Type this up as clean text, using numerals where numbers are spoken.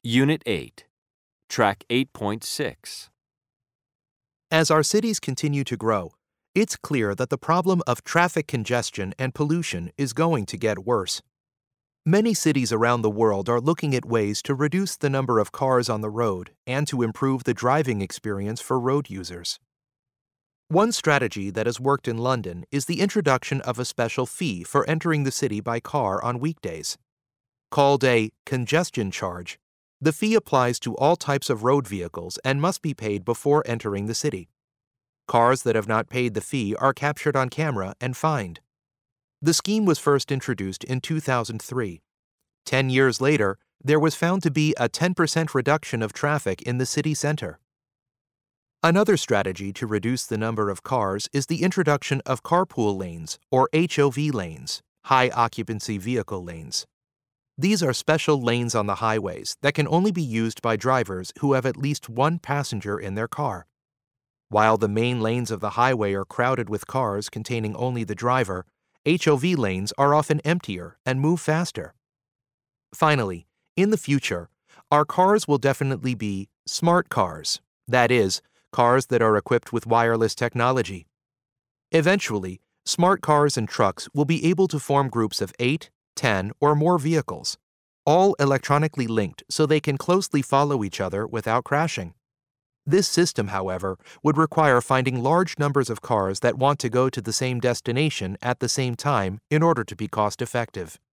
Unit 8, Track 8.6. As our cities continue to grow, it's clear that the problem of traffic congestion and pollution is going to get worse. Many cities around the world are looking at ways to reduce the number of cars on the road and to improve the driving experience for road users. One strategy that has worked in London is the introduction of a special fee for entering the city by car on weekdays. Called a congestion charge, the fee applies to all types of road vehicles and must be paid before entering the city. Cars that have not paid the fee are captured on camera and fined. The scheme was first introduced in 2003. 10 years later, there was found to be a 10% reduction of traffic in the city center. Another strategy to reduce the number of cars is the introduction of carpool lanes, or HOV lanes, high occupancy vehicle lanes. These are special lanes on the highways that can only be used by drivers who have at least one passenger in their car. While the main lanes of the highway are crowded with cars containing only the driver, HOV lanes are often emptier and move faster. Finally, in the future, our cars will definitely be smart cars, that is, cars that are equipped with wireless technology. Eventually, smart cars and trucks will be able to form groups of 8, 10, or more vehicles, all electronically linked so they can closely follow each other without crashing. This system, however, would require finding large numbers of cars that want to go to the same destination at the same time in order to be cost-effective.